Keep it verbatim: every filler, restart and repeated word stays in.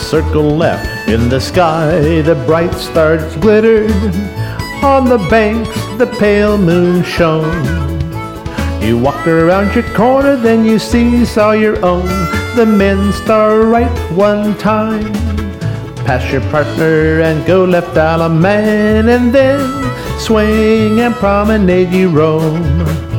circle left. In the sky the bright stars glittered, on the banks the pale moon shone. You walk around your corner, then you see, saw your own. The men star right one time, pass your partner and go left out a man, and then swing and promenade you roam.